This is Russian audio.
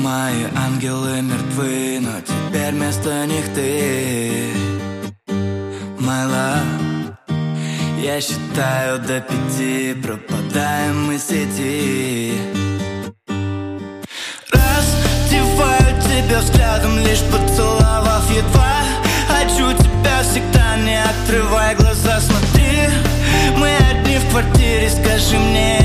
Мои ангелы мертвы, но теперь вместо них ты, my love. Я считаю до 5, пропадаем мы сети. Раздеваю тебя взглядом, лишь поцеловав едва. Хочу тебя всегда, не открывай глаза, смотри. Мы одни в квартире, скажи мне,